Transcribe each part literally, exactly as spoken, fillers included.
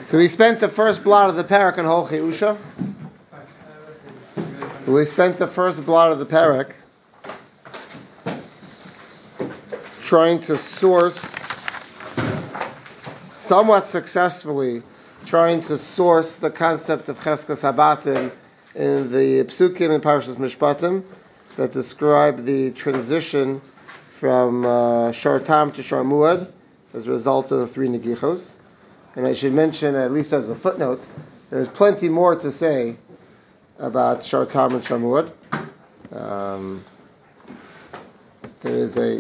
So we spent the first blot of the parak on Hol Cheusha. We spent the first blot of the parak trying to source, somewhat successfully, trying to source the concept of Cheskas Habatim in the Psukim and Parashas Mishpatim that describe the transition from uh, Shor Tam to Shor Muad as a result of the three Negichos. And I should mention, at least as a footnote, there's plenty more to say about Shor Tam and Shor Muad. Um, there is a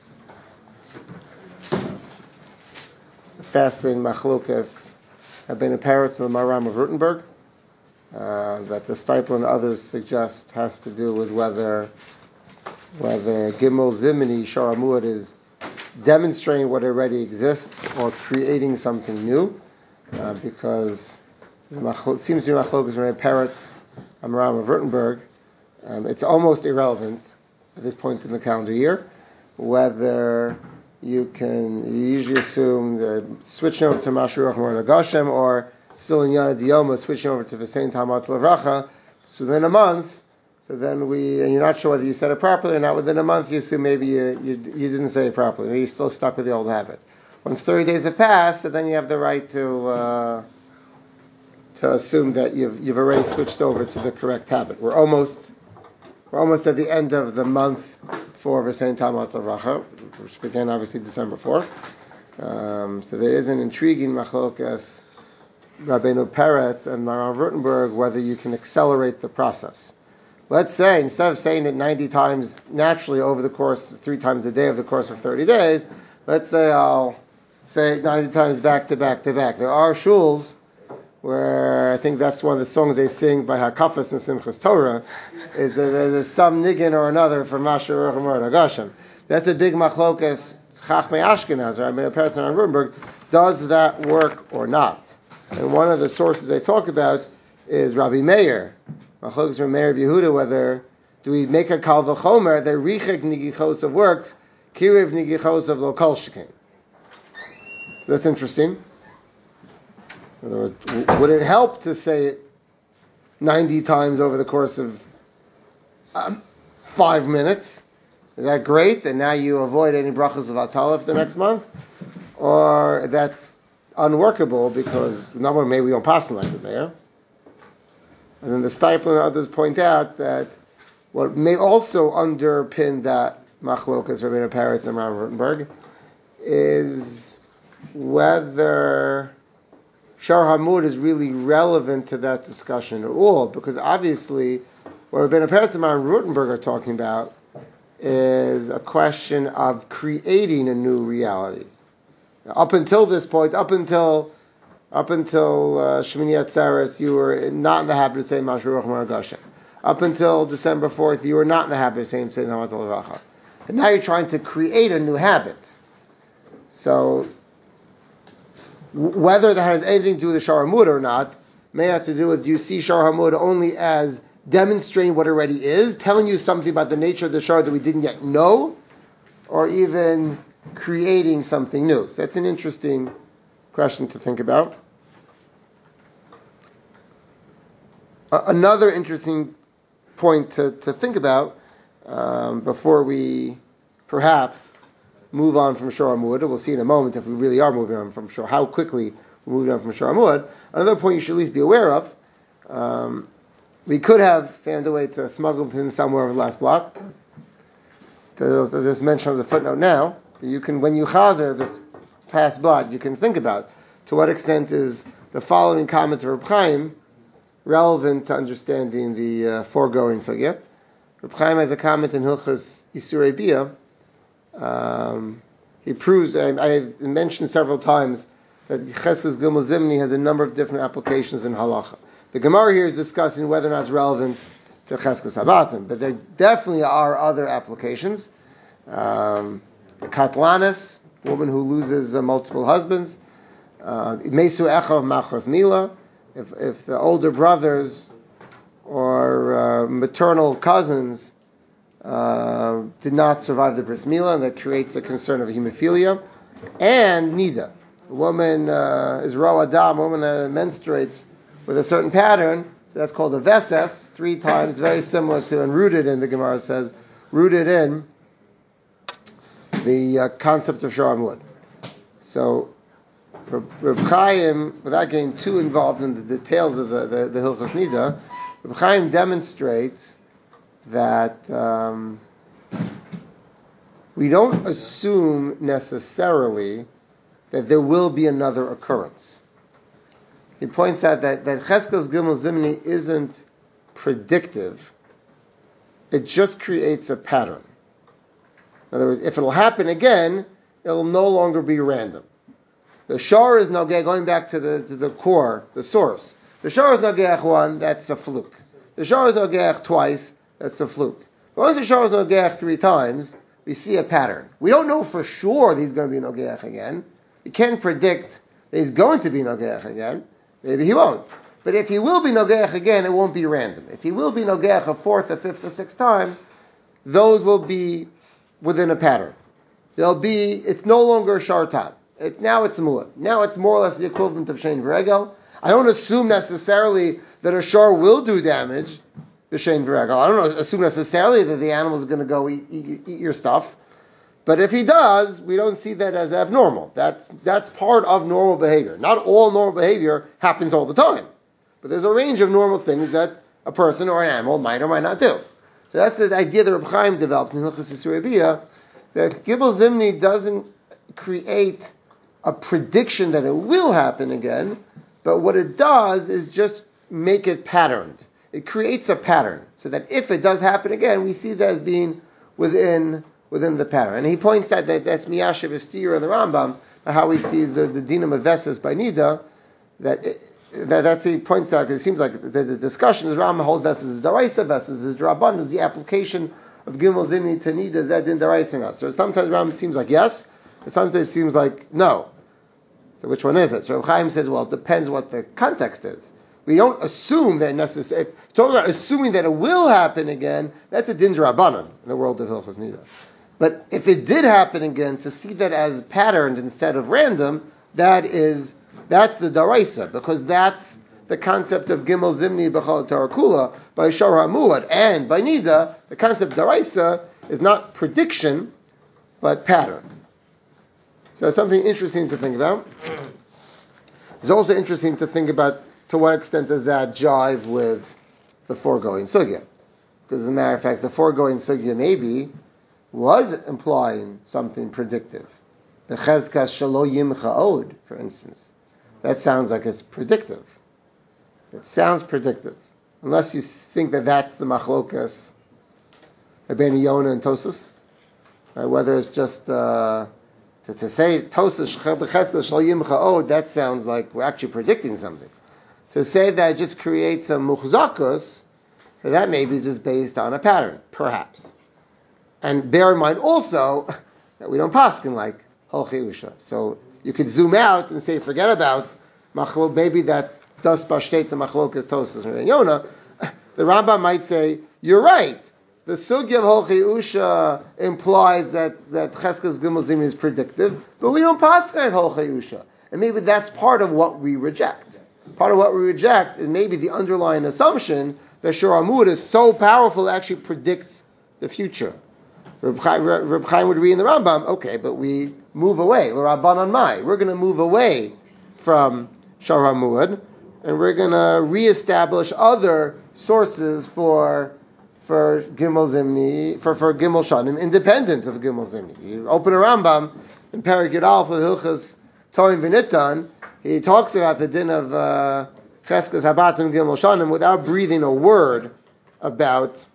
fascinating machlokas Rabbeinu Peretz and the Maharam of Rutenberg uh, that the Steipler and others suggest has to do with whether whether Gimel Zimni Shor Muad is demonstrating what already exists or creating something new, uh, because it seems to be machlokas Rabbeinu Peretz and Maharam of Rutenberg. Um, it's almost irrelevant at this point in the calendar year whether you can you usually assume that switching over to Mashiach Mordechai Gashem or still in Yana Diyoma switching over to the same Tamat Lavracha. So within a month, so then we and you're not sure whether you said it properly or not. Within a month, you assume maybe you you, you didn't say it properly. Maybe you're still stuck with the old habit. Once thirty days have passed, so then you have the right to uh, to assume that you've you've already switched over to the correct habit. We're almost we're almost at the end of the month for V'sein Tamat Lavracha, which began obviously December fourth. Um, so there is an intriguing machlokas Rabbeinu Peretz and Maharam Rutenberg whether you can accelerate the process. Let's say instead of saying it ninety times naturally over the course, three times a day over the course of thirty days, let's say I'll say it ninety times back to back to back. There are shuls where I think that's one of the songs they sing by Hakafas and Simchas Torah, is that there's some niggin or another from Mashiach Mordechai Gashem. That's a big machlokas Chachmei Ashkenaz, right? Rabbeinu Peretz and Rutenberg. Does that work or not? And one of the sources they talk about is Rabbi Meir. Machlokas from Meir Yehuda, whether do we make a kal v'chomer that richek nigichos of works, kiriv nigichos of lo kol shekin. That's interesting. In other words, would it help to say it ninety times over the course of um, five minutes? Is that great? And now you avoid any brachas of atalef the next month? Or that's unworkable because, number one, maybe we don't pass like it there. And then the Steipler and others point out that what may also underpin that machlokas Rabbeinu Peretz and Maharam Rutenberg is whether Shor Hamud is really relevant to that discussion at all, because obviously what Rabbeinu Peretz and Maharam Rutenberg are talking about is a question of creating a new reality. Now, up until this point, up until up until uh, Shmini Atzeres, you were not in the habit of saying Mashiach Mordechai Gashem. Up until December fourth, you were not in the habit of saying Saying Tamat Lavracha. And now you're trying to create a new habit. So whether that has anything to do with the Shor Hamud or not, may have to do with, do you see Shor Hamud only as demonstrating what already is, telling you something about the nature of the Shor that we didn't yet know, or even creating something new? So that's an interesting question to think about. Uh, another interesting point to, to think about um, before we perhaps move on from Shor Hamud. We'll see in a moment if we really are moving on from Shor, how quickly we're moving on from Shor Hamud. Another point you should at least be aware of, um, we could have found a way to smuggle it in somewhere over the last block. As this mentioned as a footnote now, you can, when you chazer this past block, you can think about to what extent is the following comment of Reb Chaim relevant to understanding the uh, foregoing sugya. Reb Chaim has a comment in Hilchas Isurei Bia. Um, he proves, I, I have mentioned several times that Cheskas Gimel Zimni has a number of different applications in halacha. The Gemara here is discussing whether or not it's relevant to Cheskas Habatim, but there definitely are other applications. Um, the Katlanis, woman who loses uh, multiple husbands. Mesu Echav Machras Mila, if if the older brothers or uh, maternal cousins uh, did not survive the bris milah, and that creates a concern of hemophilia, and nida. A woman uh, is ro adam, a woman uh, menstruates with a certain pattern, so that's called a veses, three times, very similar to, and rooted in, the Gemara says, rooted in the uh, concept of Shor HaMuad. So, Reb Chaim, without getting too involved in the details of the, the, the Hilchos Nida, Reb Chaim demonstrates that um, we don't assume necessarily that there will be another occurrence. He points out that, that Cheskas Gimel Zimni isn't predictive. It just creates a pattern. In other words, if it'll happen again, it'll no longer be random. The shor is nogeh, going back to the to the core, the source. The shor is nogeh one, that's a fluke. The shor is nogeh twice, that's a fluke. But once the shor is nogeh three times, we see a pattern. We don't know for sure that he's going to be nogeh again. We can't predict that he's going to be nogeh again. Maybe he won't. But if he will be nogeh again, it won't be random. If he will be nogeh a fourth, a fifth, a sixth time, those will be within a pattern. They'll be, it's no longer a shartan. It's, now it's mu'ah. Now it's more or less the equivalent of shein v'regel. I don't assume necessarily that a shor will do damage, the shein v'regel. I don't assume necessarily that the animal is going to go eat, eat, eat your stuff. But if he does, we don't see that as abnormal. That's that's part of normal behavior. Not all normal behavior happens all the time. But there's a range of normal things that a person or an animal might or might not do. So that's the idea that Reb Chaim develops in Hilchos Yisur Biyah, that Gimel Zimni doesn't create a prediction that it will happen again, but what it does is just make it patterned. It creates a pattern, so that if it does happen again, we see that as being within within the pattern. And he points out that that's Miyashiv Estir and the Rambam, how he sees the, the dinam of Veses by Nida, that it, that that's he points out, because it seems like the, the discussion is Rambam holds Veses is Daraisa, Veses is Draban, is the application of Gimel Zimni to Nida Zedin Daraising us. So sometimes Rambam seems like yes, and sometimes it seems like no. So which one is it? So Reb Chaim says, well, it depends what the context is. We don't assume that necessarily, talking about assuming that it will happen again, that's a din d'Rabbanan in the world of Hilchos Nida. But if it did happen again, to see that as patterned instead of random, that is, that's the daraisa, because that's the concept of Gimel Zimni B'chol Torah Kula by Shor HaMuad, and by Nida, the concept of daraisa is not prediction, but pattern. So it's something interesting to think about. It's also interesting to think about to what extent does that jive with the foregoing sugya. Because as a matter of fact, the foregoing sugya maybe was implying something predictive. The chezkas shelo yimcha od, for instance. That sounds like it's predictive. It sounds predictive. Unless you think that that's the machlokas Rabbeinu Yonah and Tosas. Right? Whether it's just uh, to, to say Tosas chezkas shelo yimcha od, that sounds like we're actually predicting something. To say that it just creates a muchzakus, so that may be just based on a pattern, perhaps. And bear in mind also that we don't paskin like Holchei Usha. So you could zoom out and say, forget about machlok, maybe that does pashtet the machlokas Tosas and Yonah. The Rambam might say, you're right. The sugya of Holchei Usha implies that, that Cheskas Gimel Zimni is predictive, but we don't paskin like Holchei Usha. And maybe that's part of what we reject. Part of what we reject is maybe the underlying assumption that Shor HaMuad is so powerful it actually predicts the future. Reb Chaim would read in the Rambam, okay, but we move away. L'Rabbanan Mai. We're going to move away from Shor HaMuad, and we're going to reestablish other sources for for Gimel Zimni, for, for Gimel Shanim, independent of Gimel Zimni. You open a Rambam in Perek Yud Aleph of Hilchos Toim V'Nitan, he talks about the din of uh, Cheskas Habatim Gimel Shanim without breathing a word about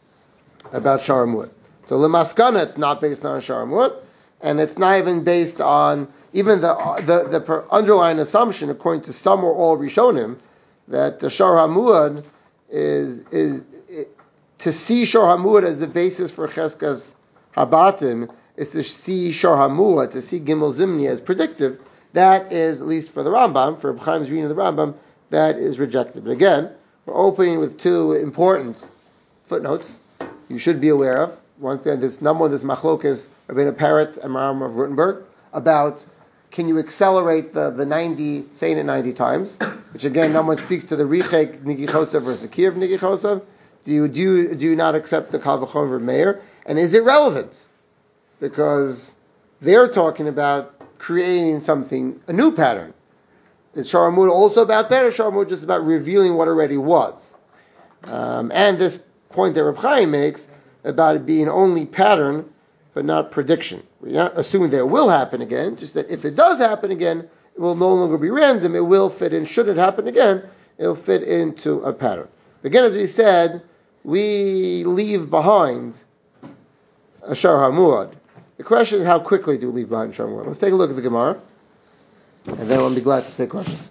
about Shor HaMuad. So L'maskana, it's not based on Shor HaMuad, and it's not even based on even the the, the underlying assumption, according to some or all Rishonim, that the Shor HaMuad is is it, to see Shor HaMuad as the basis for Cheskas Habatim is to see Shor HaMuad, to see Gimel Zimni as predictive. That is, at least for the Rambam, for Reb Chaim's reading of the Rambam, that is rejected. But again, we're opening with two important footnotes you should be aware of. Once again, this number one, this machlokas Rabbeinu Peretz and Maram of Rutenberg about can you accelerate the, the ninety, saying it ninety times? Which again, no one speaks to the Richek Nigichosav versus Kiev Nigichosav. Do you, do you, do you not accept the Kal V'chomer Meir? And is it relevant? Because they're talking about creating something, a new pattern. Is Shar Amud also about that, or Shar Amud just about revealing what already was? Um, and this point that Reb Chaim makes about it being only pattern, but not prediction. We're not assuming that it will happen again, just that if it does happen again, it will no longer be random, it will fit in. Should it happen again, it'll fit into a pattern. Again, as we said, we leave behind a Shar Hamuad. The question is, how quickly do we leave behind Shar Hamuad? Let's take a look at the Gemara, and then I'll be glad to take questions.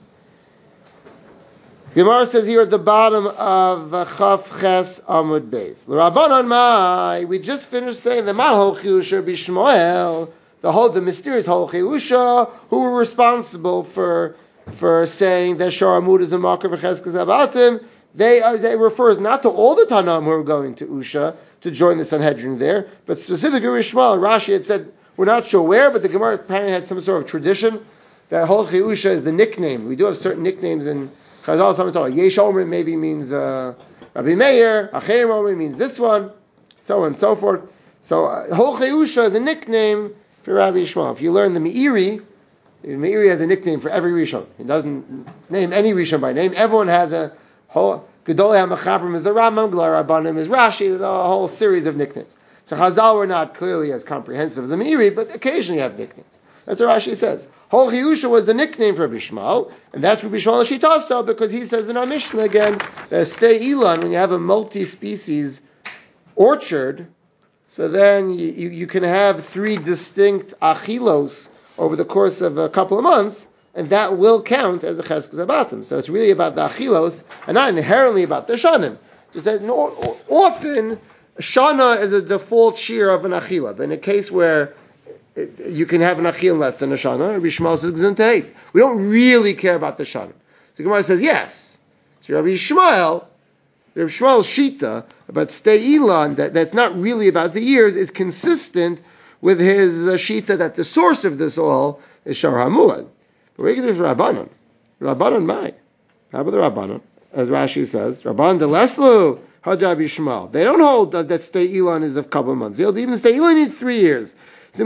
Gemara says here at the bottom of Chaf Ches Amud Beis. L'Rabbanan Mai, we just finished saying the Mal Hol Chiyusha B'Shmuel, the whole, the mysterious Hol Chiyusha, who were responsible for for saying that Shar Amud is a Makar V'Cheskes Abatim. They are, they refers not to all the Tanam who are going to Usha to join the Sanhedrin there, but specifically Rishmal. Rashi had said, we're not sure where, but the Gemara apparently had some sort of tradition that Hol Chiyusha is the nickname. We do have certain nicknames in Chazal. Some talk Yesh Omer maybe means uh, Rabbi Meir, Acher Omer means this one, so on and so forth. So uh, Hol Chiyusha is a nickname for Rabbi Yishmael. If you learn the Meiri, Meiri has a nickname for every Rishon. He doesn't name any Rishon by name. Everyone has a whole, Gedolei HaMechabrim is the Rambam, Glar Rabbanim is Rashi, there's a whole series of nicknames. So Chazal were not clearly as comprehensive as the Meiri, but occasionally have nicknames. That's what Rashi says. Hol Chiyusha was the nickname for Rabbi Yishmael, and that's Rabbi Yishmael Shitasa, because he says in our Mishnah again, that stay Ilan, when you have a multi-species orchard, so then you, you, you can have three distinct achilos over the course of a couple of months, and that will count as a cheskes abatim. So it's really about the achilos, and not inherently about the shanim. Just that often, shana is a default shear of an achila, but in a case where you can have an achil less than a shana, Rabbi Yishmael says gzinteit. We don't really care about the shana. So Gemara says yes. So Rabbi Yishmael, Rabbi Yishmael's shita about stay ilan, that, that's not really about the years, is consistent with his uh, shita that the source of this all is Shar Hamuad. But where is Rabbanon? Rabbanon mai. How about the Rabbanon? As Rashi says, Rabban de Leslu had Rabbi Yishmael. They don't hold that, that stay ilan is a couple of months. They hold even stay ilan needs three years. They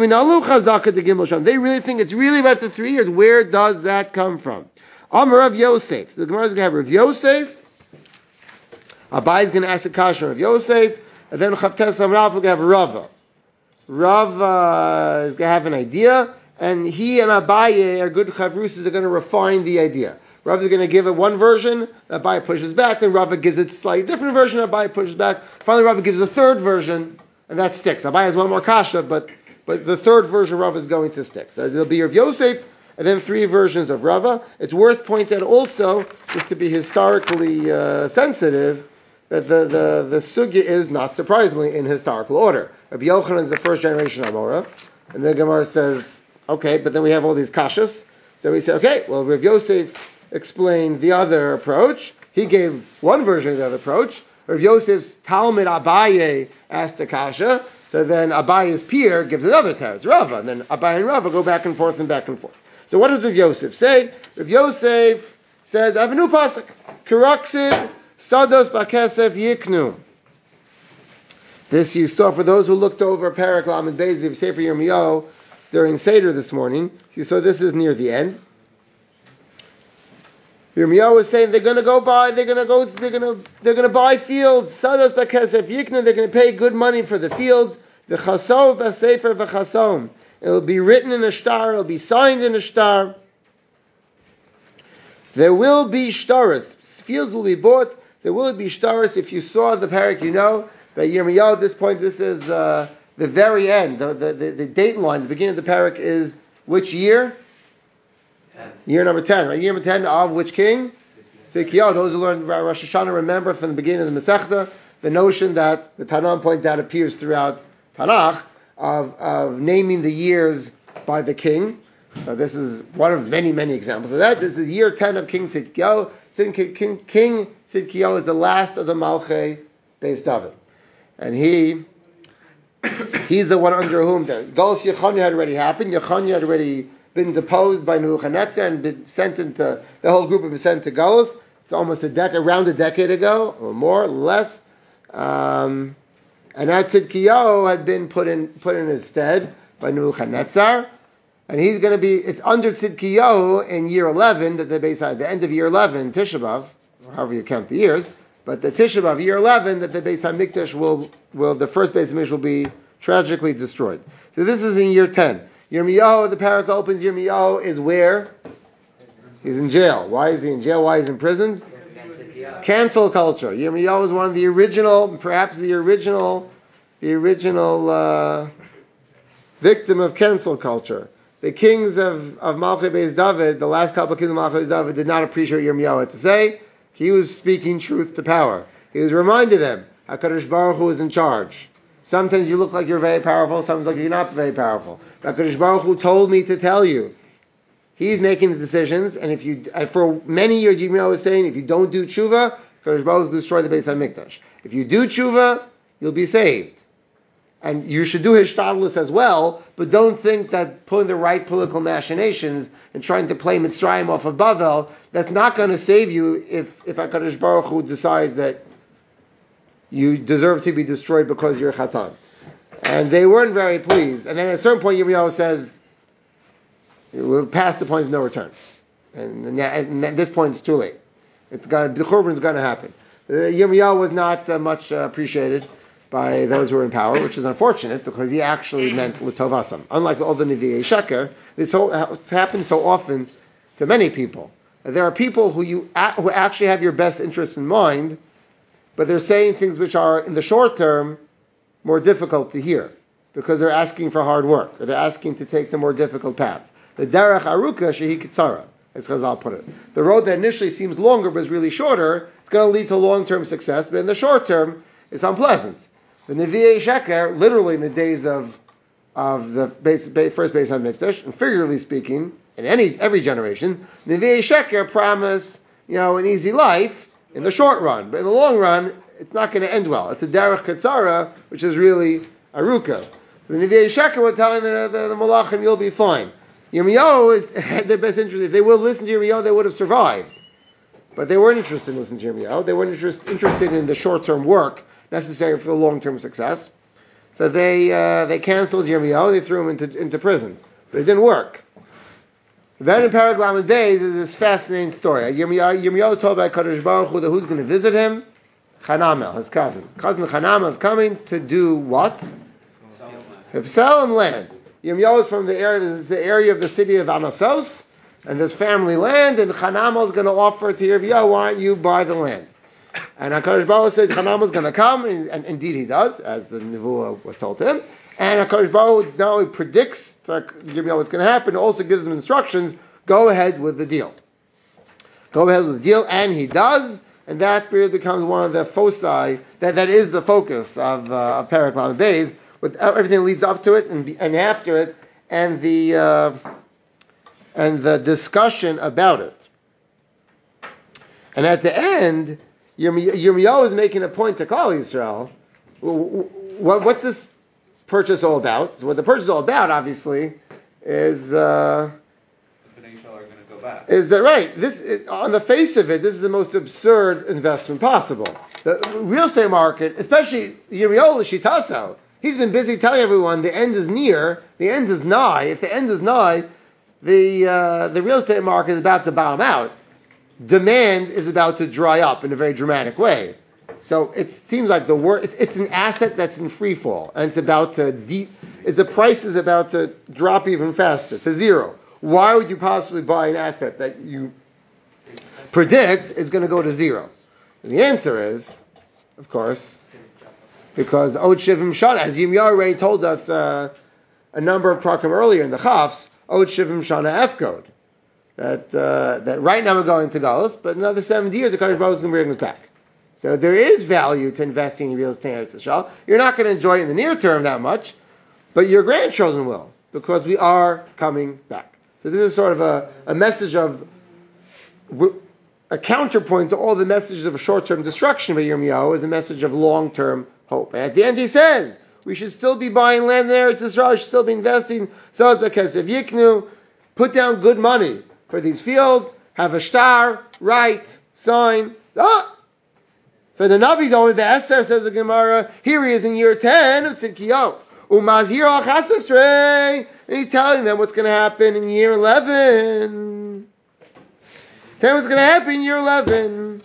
really think it's really about the three years. Where does that come from? Amar of Yosef. The Gemara is going to have Rav Yosef. Abai is going to ask a question of Yosef. And then Chavtes Amrav is going to have Rava. Rava is going to have an idea. And he and Abaye are good chavrusas, are going to refine the idea. Rava is going to give it one version. Abaye pushes back. Then Rava gives it a slightly different version. Abaye pushes back. Finally, Rava gives a third version. And that sticks. Abaye has one more kasha, but But the third version of Rava is going to stick. So there'll be Rav Yosef, and then three versions of Rava. It's worth pointing out also, just to be historically uh, sensitive, that the, the, the sugya is, not surprisingly, in historical order. Rabbi Yochanan is the first generation Amora, and then Gemara says, okay, but then we have all these kashas. So we say, okay, well, Rav Yosef explained the other approach. He gave one version of the other approach. Rav Yosef's Talmud Abaye asked a kasha. So then Abaye's peer gives another teretz, Rava, and then Abaye and Rava go back and forth and back and forth. So what does Rav Yosef say? Rav Yosef says, I have a new pasuk. Kiraksid sados bakesef yiknu. This you saw for those who looked over Parak Lamed Beis of Sefer Yirmiyahu during Seder this morning. So you saw this is near the end. Yirmiyahu was saying they're going to go buy, they're going to go, they're going to, they're going to buy fields. Sados bakesef yiknu. They're going to pay good money for the fields. The chasov b'sefer v'chasom. It'll be written in a star. It'll be signed in a star. There will be shtaris. Fields will be bought. There will be shtaris. If you saw the parak, you know that Yirmiyahu at this point, this is uh, the very end. The, the, the, the date line, the beginning of the parak is which year? ten. Year number ten, right? Year number ten of which king? Tzidkiyahu. Those who learn Rosh Hashanah remember from the beginning of the Masechta the notion that the Tanakh pointed out appears throughout Tanakh of, of naming the years by the king. So this is one of many, many examples of that. This is year ten of King Tzidkiyahu. King, king Tzidkiyahu is the last of the Malchei Beis David. And he, he's the one under whom the Galus Yechanya had already happened. Yechanya had already been deposed by Nebuchadnezzar and been sent into, the whole group had been sent to Galus. It's almost a decade, around a decade ago, or more, less. Um, and now Tzidkiyahu had been put in put in his stead by Nebuchadnezzar. And he's going to be, it's under Tzidkiyahu in year eleven, that the base at the end of year eleven, Tisha B'Av, or however you count the years, but the Tisha B'Av, year eleven, that the Beis HaMikdash will, will, the first Beis HaMikdash will be tragically destroyed. So this is in year ten. Yirmiyahu, the parak opens, Yirmiyahu is where? He's in jail. Why is he in jail? Why is he imprisoned? Cancel culture. Yirmiyahu is one of the original, perhaps the original, the original uh, victim of cancel culture. The kings of, of Malchei Beis David, the last couple of kings of Malchei Beis David, did not appreciate what Yirmiyahu had to say. He was speaking truth to power. He was reminding them, HaKadosh Baruch Hu is in charge. Sometimes you look like you're very powerful, sometimes like you're not very powerful. HaKadosh Baruch Hu told me to tell you. He's making the decisions, and if you, for many years Yirmiyahu was saying, if you don't do tshuva, HaKadosh Baruch Hu will destroy the Beis HaMikdash. If you do tshuva, you'll be saved. And you should do hishtadlus as well, but don't think that pulling the right political machinations and trying to play Mitzrayim off of Bavel, that's not going to save you if, if HaKadosh Baruch Hu decides that you deserve to be destroyed because you're Chatan. And they weren't very pleased. And then at a certain point, Yirmiyahu says, we're past the point of no return. And, and at this point, it's too late. It's got, the Churban is going to happen. Uh, Yirmiyahu was not uh, much uh, appreciated by those who were in power, which is unfortunate because he actually meant l'tovasam. Unlike all the Nevi'ei Sheker, this whole, happens so often to many people. There are people who you who actually have your best interests in mind, but they're saying things which are, in the short term, more difficult to hear because they're asking for hard work, or they're asking to take the more difficult path. The derech aruka shehi kitzara, as Chazal put it. The road that initially seems longer but is really shorter, it's going to lead to long-term success, but in the short term, it's unpleasant. The Nevi'ei Sheker, literally in the days of of the base, base, first Beis HaMikdash, and figuratively speaking, in any every generation, Nevi'ei Sheker promise, you know, an easy life in the short run, but in the long run, it's not going to end well. It's a derech katzara, which is really aruka. So the Nevi'ei Sheker were telling the, the, the Malachim, you'll be fine. Yirmiyahu had their best interest. If they would listen to Yirmiyahu, they would have survived. But they weren't interested in listening to Yirmiyahu. They weren't interest, interested in the short-term work necessary for the long-term success. So they uh, they canceled Yirmiyahu, they threw him into, into prison. But it didn't work. Then in Parag Lamed Beis is this fascinating story. Yirmiyahu, Yirmiyahu told by Kadosh Baruch Hu that who's going to visit him? Hanamel, his cousin. Cousin Hanamel is coming to do what? To sell him land. Yirmiyahu is from the area, this is the area of the city of Anasos, and there's family land, and Hanamel is going to offer to Yirmiyahu, why don't you buy the land? And HaKadosh Baruch Hu says Hanamel is going to come, and, and indeed he does, as the Nevuah was told to him. And HaKadosh Baruch Hu not only predicts that Yirmiyahu what's going to happen, also gives him instructions, go ahead with the deal. Go ahead with the deal, and he does, and that really becomes one of the foci, that, that is the focus of, uh, of Parag Lamed Beis, with everything that leads up to it and, and after it, and the uh, and the discussion about it. And at the end, Yirmiyahu is making a point to Klal Yisrael. What, what's this purchase all about? So what the purchase is all about, obviously, is uh, the Bnei Yisrael are going to go back. Is that right? This is, on the face of it, this is the most absurd investment possible. The real estate market, especially Yirmiyahu L'Shitaso, he's been busy telling everyone the end is near, the end is nigh. If the end is nigh, the uh, the real estate market is about to bottom out. Demand is about to dry up in a very dramatic way. So it seems like the wor- it's, it's an asset that's in free fall, and it's about to de- the price is about to drop even faster to zero. Why would you possibly buy an asset that you predict is going to go to zero? And the answer is, of course, because Od Shivim Shana, as Yirmiyahu already told us uh, a number of prakim earlier in the Chafs, Od Shivim Shana Efkod, that uh, that right now we're going to Galus, but in another seventy years the Kadosh Baruch Hu is going to bring us back. So there is value to investing in real estate in Eretz Yisrael. You're not going to enjoy it in the near term that much, but your grandchildren will, because we are coming back. So this is sort of a, a message of a counterpoint to all the messages of short-term destruction by Yirmiyahu is a message of long-term hope. And at the end he says, we should still be buying land there, Eretz Yisrael, we should still be investing. So it's because if Yiknu, put down good money for these fields, have a star, write, sign. Ah! So the Navi's only the Esther, says the Gemara, here he is in year ten of Tzidkiyahu. Umazhir al Chasasrei. And he's telling them what's going to happen in year eleven. Tell them what's going to happen in year eleven.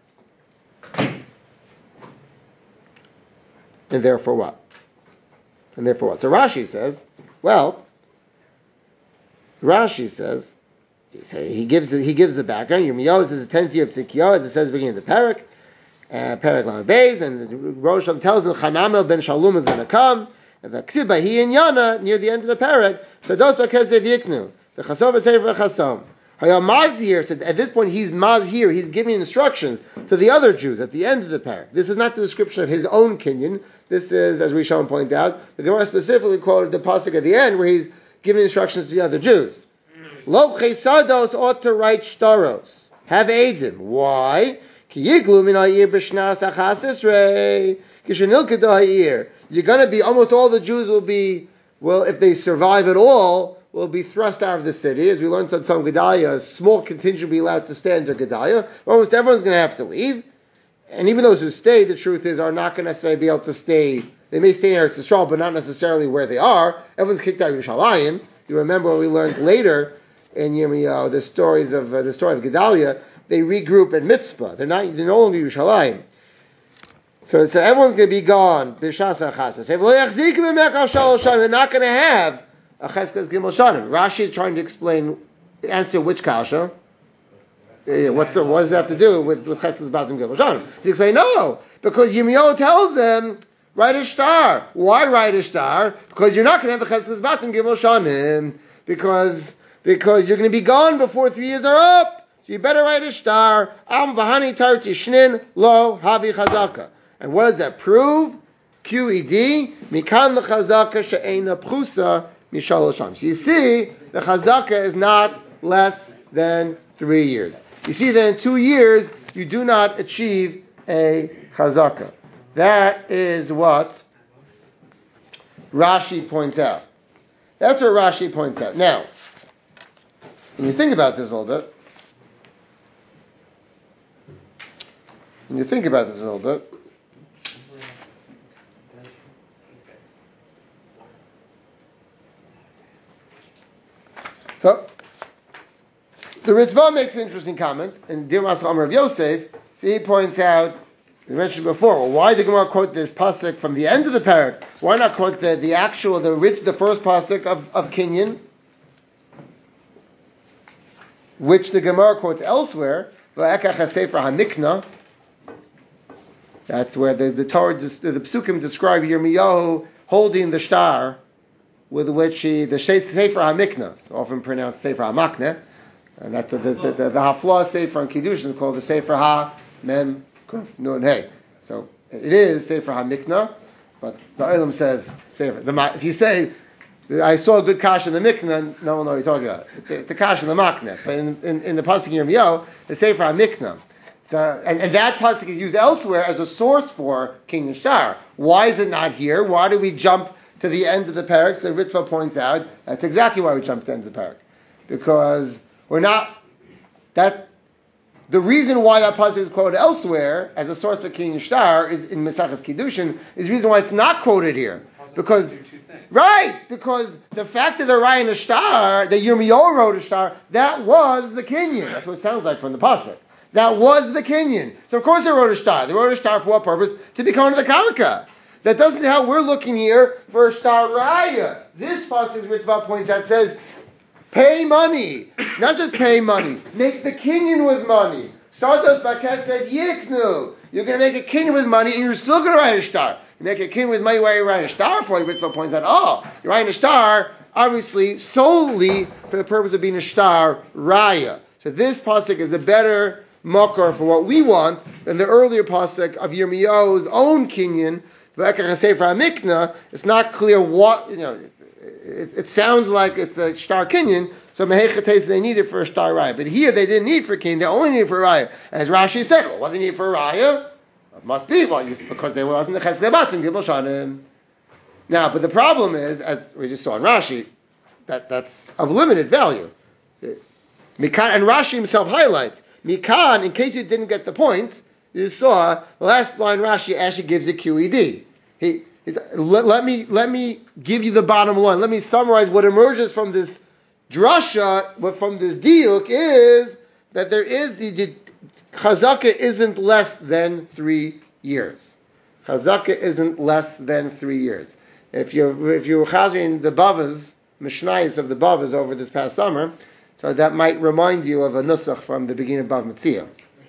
And therefore what? And therefore what? So Rashi says, well, Rashi says, he gives the, he gives the background. Yirmiyahu is the tenth year of Tzidkiyahu, as it says beginning of the parak, uh, parak Lamed Beis, and Rosh Hashanah tells him Chanamel ben Shalom is going to come. And the Ksiba, he and Yana, near the end of the parak, so those Bakesev Yiknu, the Chasom V'Sefer Chasom. Hayamazir said at this point he's mazhir, he's giving instructions to the other Jews at the end of the parak. This is not the description of his own kinyan. This is, as Rishon pointed out, the Gemara specifically quoted the pasuk at the end where he's giving instructions to the other Jews. Lo chesados ought to write shtaros. Have Eidim. Why? Ki yiglu min ha'ir b'shnas achas esrei. Kishenilkedo ha'ir. You're going to be, almost all the Jews will be, well, if they survive at all, will be thrust out of the city. As we learned on some Gedaliah, a small contingent will be allowed to stay under Gedaliah. Almost everyone's going to have to leave. And even those who stay, the truth is, are not going to necessarily be able to stay. They may stay in Eretz Yisrael, but not necessarily where they are. Everyone's kicked out of Yerushalayim. You remember what we learned later in Yirmiyahu, the stories of uh, the story of Gedaliah. They regroup at Mitzpah. They're not. They're no longer Yerushalayim. So, so everyone's going to be gone. They're not going to have a Cheskes Gimel Shanim. Rashi is trying to explain, answer which kasha. What's the, what does it have to do with, with Cheskes Batim Gimel Shanim? He's saying no, because Yirmiyahu tells them, write a star. Why write a star? Because you're not going to have a Cheskes Batim Gimel Shanim, because, because you're going to be gone before three years are up. So you better write a star. Am v'hani tar tishnin lo havi chazaka. And what does that prove? Q E D, mikan l'chazaka she'ena pchusa mishalosh sham. So you see, the chazaka is not less than three years. You see that in two years, you do not achieve a chazaka. That is what Rashi points out. That's what Rashi points out. Now, when you think about this a little bit, when you think about this a little bit, so, the Ritva makes an interesting comment, and Dirmas Amar of Yosef, so he points out, we mentioned before, well, why did the Gemara quote this pasuk from the end of the parak? Why not quote the, the actual, the rich, the first pasuk of, of Kinyan, which the Gemara quotes elsewhere, V'ekach HaSefer HaMikna. That's where the, the Torah, the Psukim describe Yirmiyahu holding the star, with which he, the Sefer HaMikna, often pronounced Sefer HaMakneh, and that's the, the, the, the, the Haflah Sefer on Kiddushin called the Sefer HaMem Kuf Nun Hey. So it is Sefer HaMikna, but the Olam says Sefer. The, if you say, I saw a good kash in the Mikna, no one knows what you're talking about. It's, it's the kash in the Makneh. But in, in, in the Pasuk Yirmiyahu, the Sefer HaMikna. So, and, and that pasuk is used elsewhere as a source for King and Shtar. Why is it not here? Why do we jump to the end of the parak? So Ritva points out that's exactly why we jump to the end of the parak, because we're not that. The reason why that pasuk is quoted elsewhere as a source for King and Shtar is in Maseches Kiddushin is the reason why it's not quoted here. Because right, because the fact that they're writing a star, that Yirmiyahu wrote a star, that was the Kinyan. That's what it sounds like from the pasuk. That was the Kinyan. So of course they wrote a star. They wrote a star for what purpose? To become the karka. That doesn't how we're looking here for a star raya. This pasuk Ritva points out says, pay money. Not just pay money. Make the Kinyan with money. Sardos Bakes said Yiknu. You're going to make a Kinyan with money and you're still going to write a star. You make a Kinyan with money where you write a star for. Ritva points out, oh, you're writing a star obviously solely for the purpose of being a star raya. So this pasuk is a better makar for what we want than the earlier pasuk of Yirmiyahu's own Kinyan. It's not clear what, you know, it, it, it sounds like it's a star Kinyan, so Mehechates they need it for a star raya. But here they didn't need for Kinyan, they only need it for a raya. As Rashi said, well, what do they need for a raya? It must be, well, because they wasn't the Cheskei Batim Gimel Shanim. Now, but the problem is, as we just saw in Rashi, that that's of limited value. Mikan, and Rashi himself highlights, Mikan, in case you didn't get the point, you saw the last line Rashi actually gives a Q E D. He, he let, let me let me give you the bottom line. Let me summarize what emerges from this drasha, what from this diuk is that there is the, the chazaka isn't less than three years. Chazaka isn't less than three years. If you if you were chazing the bavas, mishnayos of the bavas over this past summer, so that might remind you of a nusach from the beginning of Bav Metzia.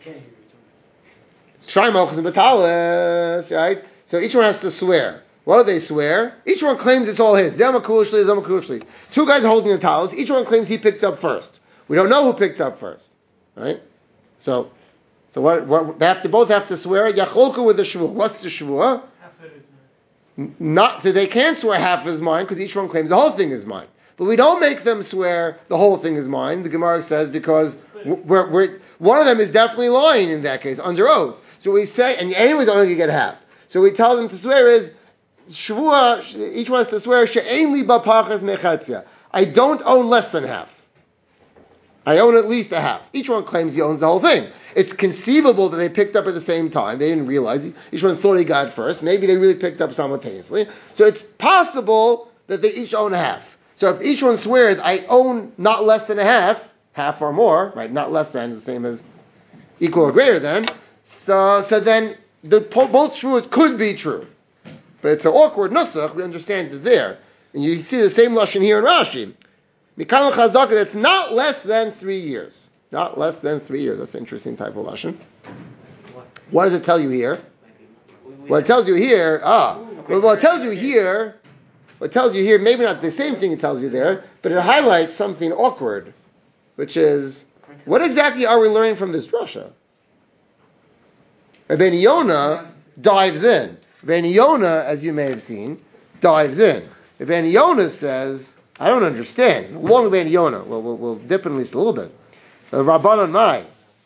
Shaymochas and Batalas, right? So each one has to swear. What do they swear? Each one claims it's all his. Zemakushli, Zemakushli. Two guys are holding the talis. Each one claims he picked up first. We don't know who picked up first, right? So, so what? What they have to both have to swear. Yacholka with the shvuah. What's the shvuah? Half of it is mine. Not so they can't swear half is mine because each one claims the whole thing is mine. But we don't make them swear the whole thing is mine. The Gemara says because we're, we're, one of them is definitely lying in that case under oath. So we say, and anyone's only going to get half. So we tell them to swear is, Shvuah, each one has to swear, She'ein li b'pachas mechatzia. I don't own less than half. I own at least a half. Each one claims he owns the whole thing. It's conceivable that they picked up at the same time. They didn't realize. Each one thought he got it first. Maybe they really picked up simultaneously. So it's possible that they each own a half. So if each one swears, I own not less than a half, half or more, right? Not less than, the same as equal or greater than. So, so then the, both shvuos could be true, but it's an awkward nusach. We understand it there, and you see the same lashon here in Rashi. Mikal chazaka, that's not less than three years. Not less than three years. That's an interesting type of lashon. What does it tell you here? Well, it tells you here. Ah, well, well, it tells you here. What it tells you here, maybe not the same thing it tells you there, but it highlights something awkward, which is what exactly are we learning from this drasha? Rabbeinu Yonah dives in. Rabbeinu Yonah, as you may have seen, dives in. Rabbeinu Yonah says, I don't understand. Along with Rabbeinu Yonah, well, we'll, we'll dip in at least a little bit. Uh, Rabbanon Mai.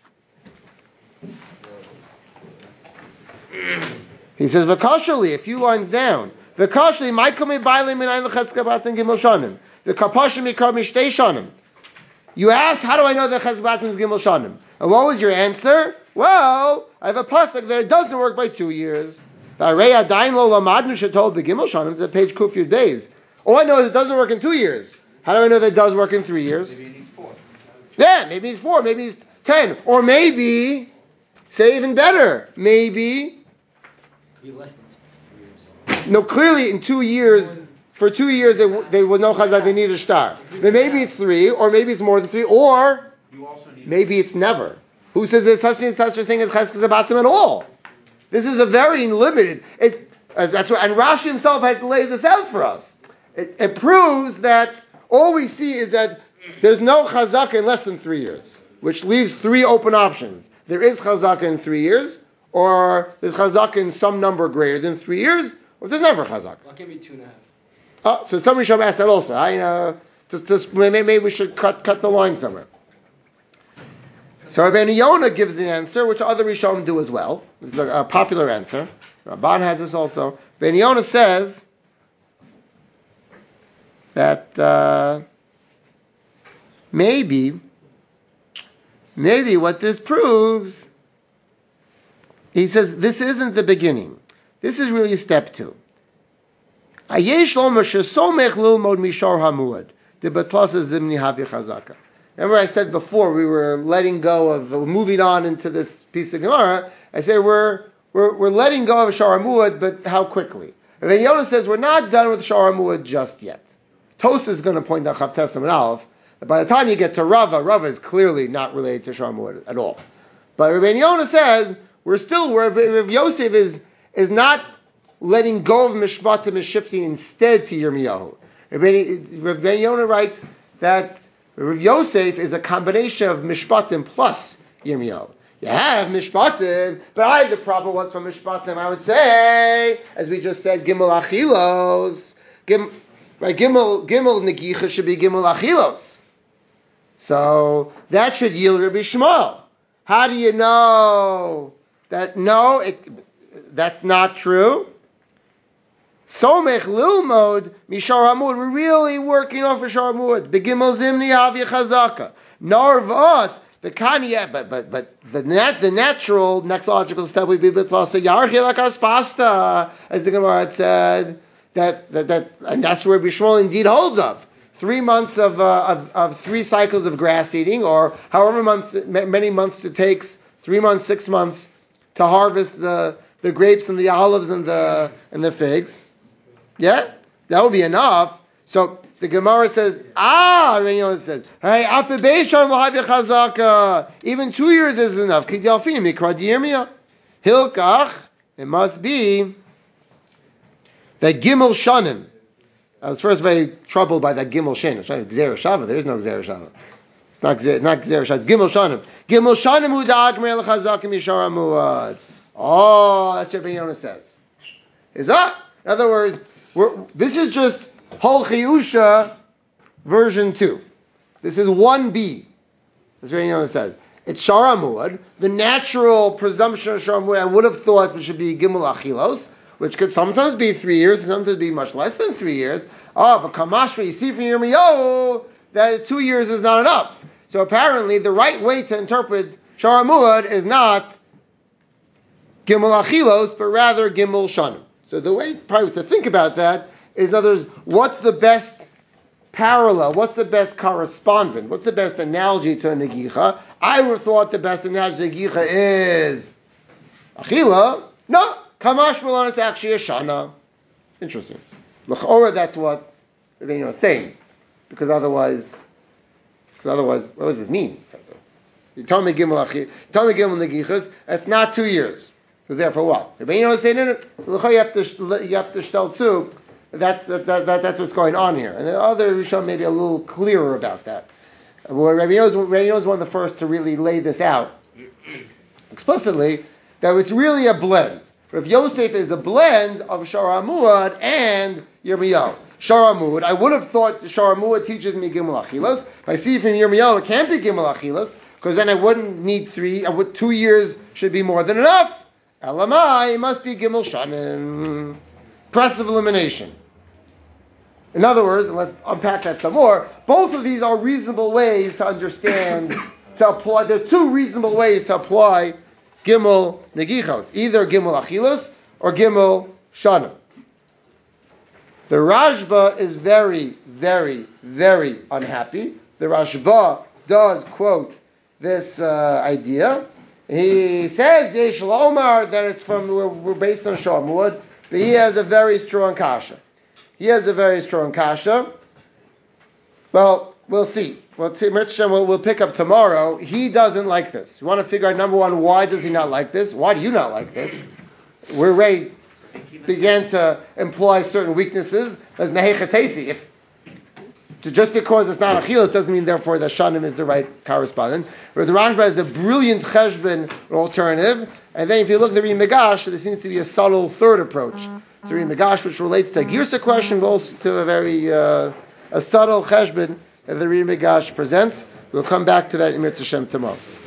He says, V'kashali, a few lines down. V'kashali, ma'ikame ba'ilei minayin l'chezkabatim gimel shanim. V'kapashim yikar mishtei shanim. You asked, how do I know that chezkabatim is gimel shanim? And what was your answer? Well, I have a pasuk that it doesn't work by two years. It's a page Kufyud Beis. All I know is it doesn't work in two years. How do I know that it does work in three years? Maybe it needs four. Yeah, maybe it's four, maybe it's ten. Or maybe, say even better, maybe... Could be less than two years. No, clearly in two years, for two years they, they would know chazak, they need a star. But maybe it's three, or maybe it's more than three, or You also need maybe it's never. Who says there's such and such a thing as cheskes abatim at all? This is a very limited. It, uh, that's what, and Rashi himself had to lay this out for us. It, it proves that all we see is that there's no chazaka in less than three years, which leaves three open options. There is chazaka in three years, or there's chazaka in some number greater than three years, or there's never chazaka. Well, it can be two and a half. Oh, so somebody should have asked that also. I uh, just, just maybe, maybe we should cut cut the line somewhere. So Rabbeinu Yonah gives the answer, which other Rishonim do as well. This is a, a popular answer. Ramban has this also. Rabbeinu Yonah says that uh, maybe, maybe what this proves, he says this isn't the beginning. This is really step two. Ayesh lomer shesomech lilmod mishar hamuad de batlas zimni havi chazaka. Remember I said before we were letting go of, we're moving on into this piece of Gemara. I said we're we're, we're letting go of Shar Hamuad, but how quickly? Rabbeinu Yonah says we're not done with Shar Hamuad just yet. Tosa is going to point out Chavtes and Aleph that by the time you get to Rava, Rava is clearly not related to Shar Hamuad at all. But Rabbeinu Yonah says we're still where Rav Yosef is is not letting go of Mishpatim and shifting instead to Yirmiyahu. Rabbeinu Yonah writes that Rav Yosef is a combination of Mishpatim plus Yirmiyahu. You have Mishpatim, but I have the proper ones from Mishpatim. I would say, as we just said, Gimel Achilos. Gim, right, Gimel Gimel Negicha should be Gimel Achilos. So that should yield Rabbi Shmuel. How do you know that? No, it, that's not true. Somech lilmod mishar hamud. We're really working off for shar hamud. Begimel zimni havya chazaka. Narvas. The kanya, but but but the nat, the natural next logical step would be bitplasa yarchi lakas pasta, as the Gemara had said that that that and that's where Bishmol indeed holds of three months of, uh, of of three cycles of grass eating, or however month many months it takes, three months, six months to harvest the the grapes and the olives and the and the figs. Yeah, that would be enough. So the Gemara says, ah, you know, it says, hey, even two years is enough. Hilkach, it must be that Gimel Shanim. I was first very troubled by that Gimel Shin. It's like Gzera Shava. There is no Gzera Shava. It's not Gzera, not Gzera Shava. It's Gimel Shanim. Gimel Shanim hu da'agmer l'chazakim yishar hamuad. Oh, that's what Ben Yonah says. Is that? In other words, we're, this is just Hol Chiyusha version two. This is one B. That's what Ben Yonah says. It's Shar HaMuad. The natural presumption of Shar HaMuad, I would have thought it should be Gimel Achilos, which could sometimes be three years, and sometimes be much less than three years. Oh, but Kamashma, you see from Yirmiyahu that two years is not enough. So apparently the right way to interpret Shar HaMuad is not Gimel Achilos, but rather Gimel Shanim. So the way probably to think about that is, in other words, what's the best parallel, what's the best correspondent, what's the best analogy to a Negicha? I would have thought the best analogy to Negicha is Achila. No, Kamash Milan, it's actually a Shana. Interesting. L'chora, that's what you know, saying. Because otherwise, because otherwise, what does this mean? You tell me Gimel Achila, tell me Gimel Negichas, that's not two years. So therefore what? You know, saying in it, you have to you have to shtel too. That's that, that, that that's what's going on here. And the other Rishon maybe a little clearer about that. Where Rabbi Yehuda is one of the first to really lay this out explicitly, that it's really a blend. Rav Yosef is a blend of Shar HaMuad and Yirmiyahu. Shar HaMuad, I would have thought Shar HaMuad teaches me Gimel Achilas. I see from Yirmiyahu it can't be Gimel Achilas, because then I wouldn't need three, I would, two years should be more than enough. Elamai, it must be Gimel Shanim. Press of elimination. In other words, and let's unpack that some more, both of these are reasonable ways to understand, to apply, there are two reasonable ways to apply Gimel Negichos, either Gimel Achilos or Gimel Shanim. The Rashba is very, very, very unhappy. The Rashba does quote this uh, idea. He says, Yesh Omar, that it's from, we're, we're based on Shar HaMuad, but he has a very strong kasha. He has a very strong kasha. Well, we'll see. We'll, see. We'll, we'll pick up tomorrow. He doesn't like this. You want to figure out, number one, why does he not like this? Why do you not like this? We're ready, began to imply certain weaknesses. As Mehechatesi, if just because it's not Achilas doesn't mean therefore that Shanim is the right correspondent. But the Rashba is a brilliant cheshbon alternative. And then if you look at the Ri Megash, there seems to be a subtle third approach to Ri Megash, which relates to a Girsa question, but also to a very uh, a subtle cheshbon that the Ri Megash presents. We'll come back to that in Mitzvah Shem tomorrow.